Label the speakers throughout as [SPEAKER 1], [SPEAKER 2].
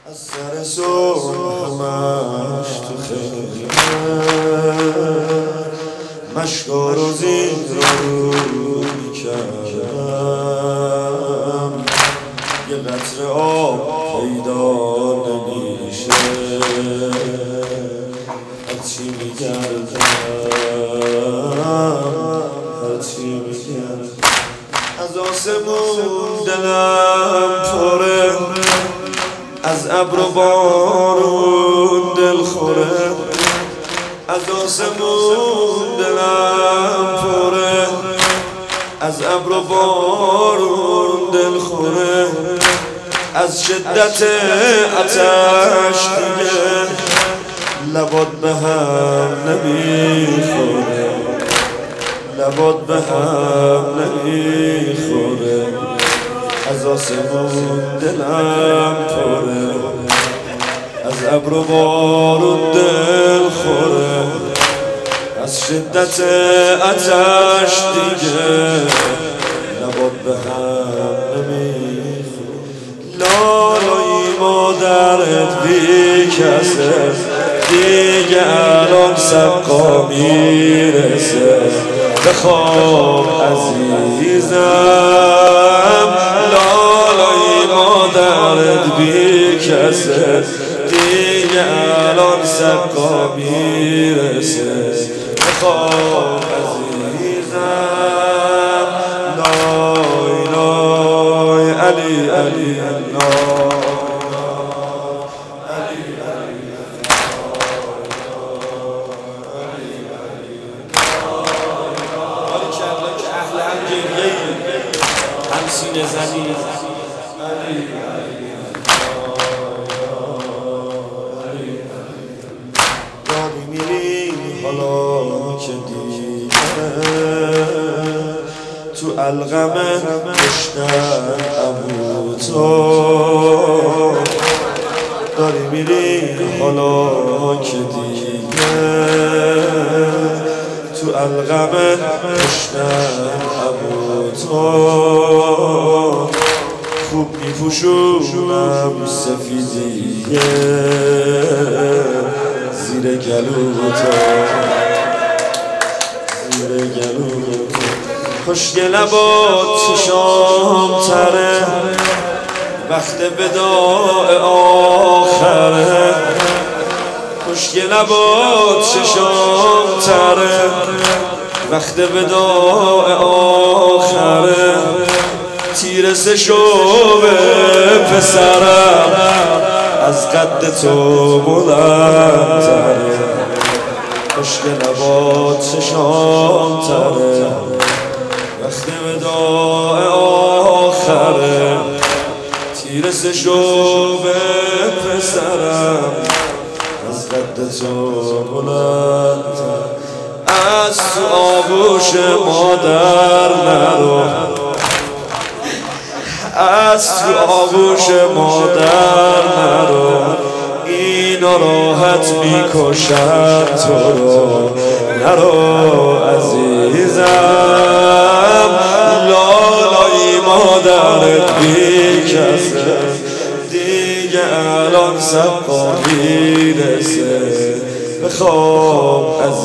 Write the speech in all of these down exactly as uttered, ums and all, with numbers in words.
[SPEAKER 1] از سر صبح همش تو خیمه مشکا رو زیر رو میکردم، یه قطره آب پیدا نمیشه، هرچی میگردم هرچی میگردم از آسمون دلم پره، از ابر و بارون دل خوره، از آسمون دلم پره، از ابر و بارون دل خوره، از شدت آتش دیگه لبات به هم نمیخوره، لبات به هم نمیخوره، از آسمون دلم پره، از ابر و بارون دل خوره، از شدت آتش دیگه لبات به هم نمیخوره. لالایی مادرت بی کسه، دیگه الان سقا میرسه، بخواب عزیزم. لالایی مادرت بی کسه، دیگه الان سقا میرسه، بخواب عزیزم. لای لای علی علی سینه زنی یادی میری حالا که دیگه تو القمه کشتن عمو تو، داری میری حالا که دیگه تو القمه کشتن عمو تو، خوب میپوشونم سفیدیه زیر گلوتا، زیر گلوتا، خوشگل لبات چشام تره، وقت وداع آخره، خوشگل لبات چشام تره، وقت وداع آخره، تیر سه شوبه پسرم از قد تو بلندتره، خوشگل لبات چشام تره، وقت وداع آخره، تیر سه شوبه پسرم از قد تو بلندتره. از تو آغوش مادر نرو، از تو آغوش مادر نرو، اینا راحت میکشن تو رو، نرو عزیزم. لالایی مادرت بی کسه، دیگه الان سقا میرسه، بخواب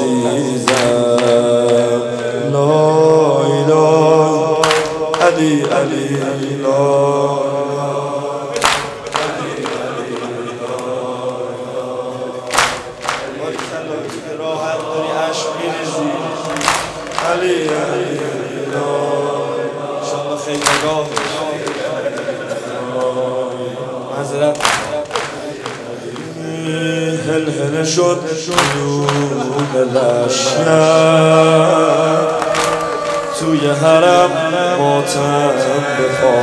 [SPEAKER 1] عزیزم. لای لای علی علی لای راحت داری عشق میریزی، علی علی لای انشالله خیلی نگاه معذرت هل هل شد جنوب لشکر، توی حرم ماتم به پا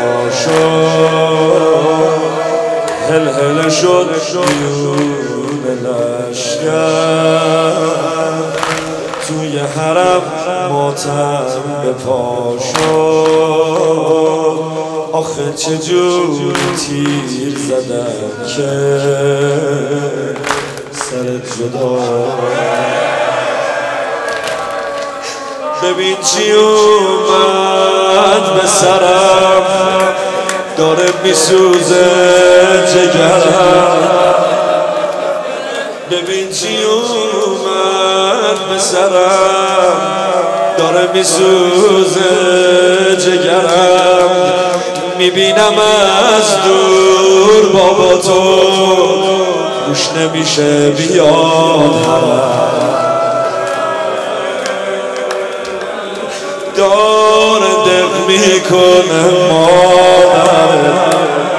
[SPEAKER 1] شد، هل هل شد جنوب لشکر، توی حرم ماتم به پا شد، آخه چجور تیر زدم که سرت جدا، ببین چی اومد به سرم، داره میسوزه جگرم، ببین چی اومد به سرم، داره میسوزه جگرم، میبینم از دور بابا تو روش نمیشه بیاد حرم، داره دق میکنه مادره،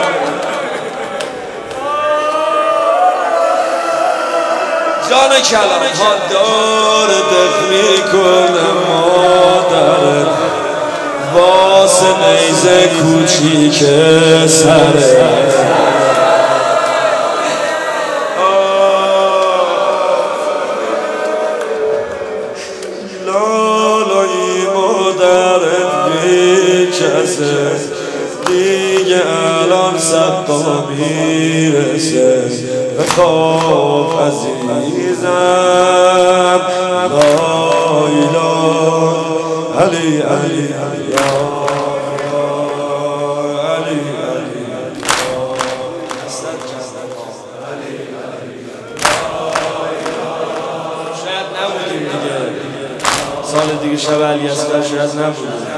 [SPEAKER 1] جان کلام ها داره دق میکنه مادره، واسه نیزه کوچیک سره، لالایی مادرت بیچسه، دیگه الان سقا میرسه، بخواب عزیزم، لا اله علی علی علی علی شاید نبودیم دیگه، سال دیگه شب علی اصغر شاید نبودیم.